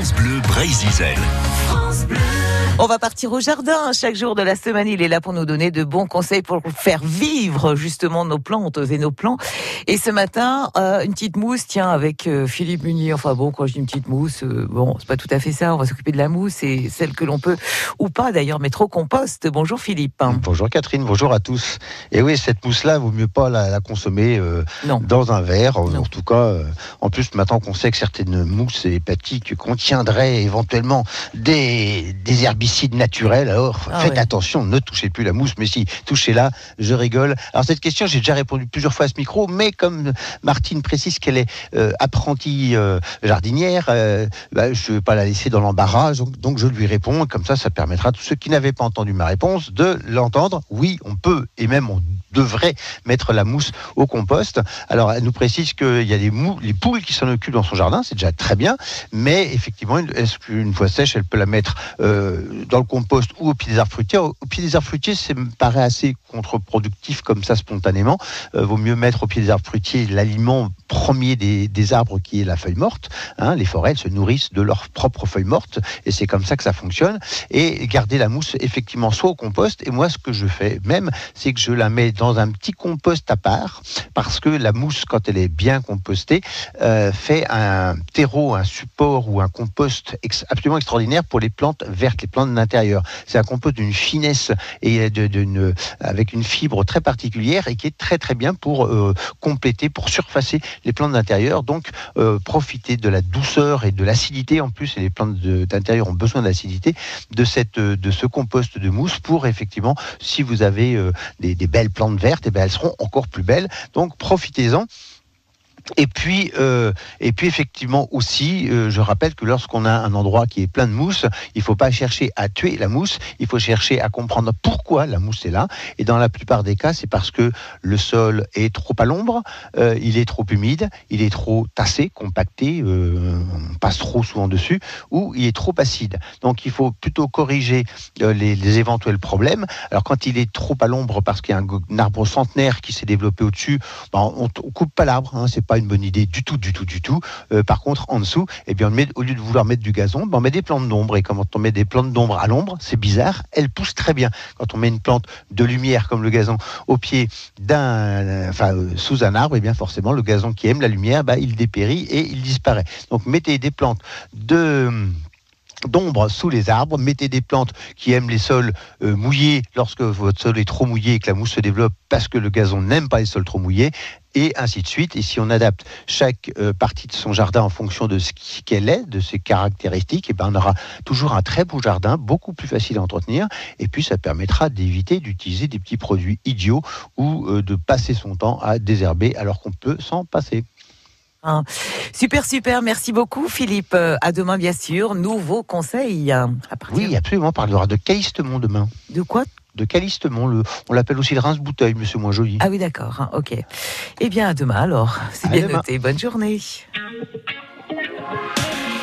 France Bleu Brésil. On va partir au jardin. Chaque jour de la semaine, il est là pour nous donner de bons conseils pour faire vivre justement nos plantes et nos plants. Et ce matin, une petite mousse, tiens, avec Philippe Munier. Enfin bon, quand je dis une petite mousse, c'est pas tout à fait ça. On va s'occuper de la mousse et celle que l'on peut, ou pas d'ailleurs, mettre au compost. Bonjour Philippe. Bonjour Catherine, bonjour à tous. Et oui, cette mousse-là, vaut mieux pas la consommer dans un verre. En tout cas, en plus, maintenant qu'on sait que certaines mousses hépatiques contiendraient éventuellement des herbicides naturels, alors faites attention, ne touchez plus la mousse, mais si, touchez-la, je rigole. Alors cette question, j'ai déjà répondu plusieurs fois à ce micro, mais comme Martine précise qu'elle est apprentie jardinière, je ne vais pas la laisser dans l'embarras, donc je lui réponds, comme ça permettra à tous ceux qui n'avaient pas entendu ma réponse de l'entendre. Oui, on peut, et même on devrait mettre la mousse au compost. Alors elle nous précise qu'il y a les poules qui s'en occupent dans son jardin, c'est déjà très bien, mais effectivement, est-ce qu'une fois sèche, elle peut la mettre dans le compost ou au pied des arbres fruitiers? Au pied des arbres fruitiers, ça me paraît assez contre-productif comme ça spontanément. Vaut mieux mettre au pied des arbres fruitiers l'aliment premier des arbres qui est la feuille morte. Les forêts, elles se nourrissent de leurs propres feuilles mortes et c'est comme ça que ça fonctionne. Et garder la mousse effectivement soit au compost, et moi ce que je fais même, c'est que je la mets dans un petit compost à part, parce que la mousse, quand elle est bien compostée, fait un terreau, un support ou un compost absolument extraordinaire pour les plantes vertes, les plantes d'intérieur. C'est un compost d'une finesse et avec une fibre très particulière et qui est très très bien pour compléter, pour surfacer les plantes d'intérieur. Donc profitez de la douceur et de l'acidité en plus, et les plantes d'intérieur ont besoin d'acidité, de ce compost de mousse pour effectivement, si vous avez des belles plantes vertes, elles seront encore plus belles. Donc profitez-en. Et puis effectivement aussi, je rappelle que lorsqu'on a un endroit qui est plein de mousse, il ne faut pas chercher à tuer la mousse, il faut chercher à comprendre pourquoi la mousse est là. Et dans la plupart des cas, c'est parce que le sol est trop à l'ombre, il est trop humide, il est trop tassé, compacté, on passe trop souvent dessus, ou il est trop acide. Donc il faut plutôt corriger les éventuels problèmes. Alors quand il est trop à l'ombre parce qu'il y a un arbre centenaire qui s'est développé au-dessus, on coupe pas l'arbre, c'est pas une bonne idée du tout. Par contre, en dessous, au lieu de vouloir mettre du gazon, on met des plantes d'ombre. Et quand on met des plantes d'ombre à l'ombre, c'est bizarre, elles poussent très bien. Quand on met une plante de lumière comme le gazon au pied sous un arbre, forcément, le gazon qui aime la lumière, il dépérit et il disparaît. Donc, mettez des plantes d'ombre sous les arbres, mettez des plantes qui aiment les sols mouillés lorsque votre sol est trop mouillé et que la mousse se développe parce que le gazon n'aime pas les sols trop mouillés, et ainsi de suite. Et si on adapte chaque partie de son jardin en fonction de ce qu'elle est, de ses caractéristiques, on aura toujours un très beau jardin, beaucoup plus facile à entretenir, et puis ça permettra d'éviter d'utiliser des petits produits idiots ou de passer son temps à désherber alors qu'on peut s'en passer. Super, merci beaucoup Philippe. À demain bien sûr, nouveaux conseils. Oui, absolument, on parlera de Calistemont demain. De quoi ? De Calistemont, on l'appelle aussi le rince-bouteille, mais c'est moins joli. Ah oui, d'accord, ok. Eh bien, à demain alors, c'est bien noté. Bonne journée.